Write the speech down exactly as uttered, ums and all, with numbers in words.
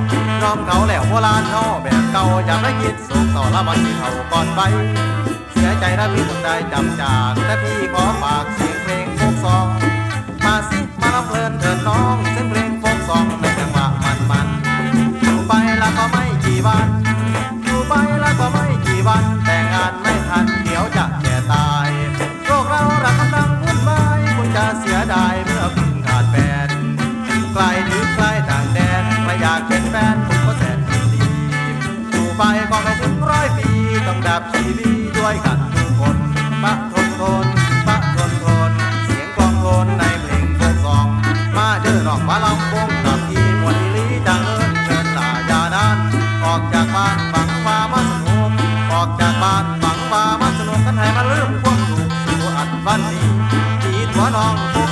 ยอมเขาแล้วโบราณเขาแบบเก่าอย่าได้คิดโศกต่อละมันที่เขาก่อนไปเสียใจถ้าพี่ต้องได้จำจากแต่พี่ขอฝากเสียงเพลงโฟกซองมาสิมาละเพลินเถิดน้องเสียงเพลงโฟกซองในจังหวะมันมันอยู่ไปแล้วก็ไม่กี่วันอยู่ไปแล้วก็ไม่กี่วันแต่งงานไม่ทันเดี๋ยวจะแก่ตายโรคเรารักกำลังวุ่นวายคุณจะเสียดายเมื่อคุณขาดแฟนไกลหรือใกล้ต่างแดนไม่อยากเป็นแฟนผมก็แสนดีอยู่ไปก็ไม่ถึงร้อยปีต้องดับชีวิตด้วยกันทุกคนปะทนทนปะทนทนเสียงกลองโทนในเพลงโฟกซองมาเดินออกมาลำวงกับพี่มวลลีจังเอิญเชิญตายานานออกจากบ้านฝังฟ้ามาสนุกออกจากบ้านฝังฟ้ามาสนุกกันให้มาลืมความถูกสู่อันวันนี้ที่ตัวน้องโฟ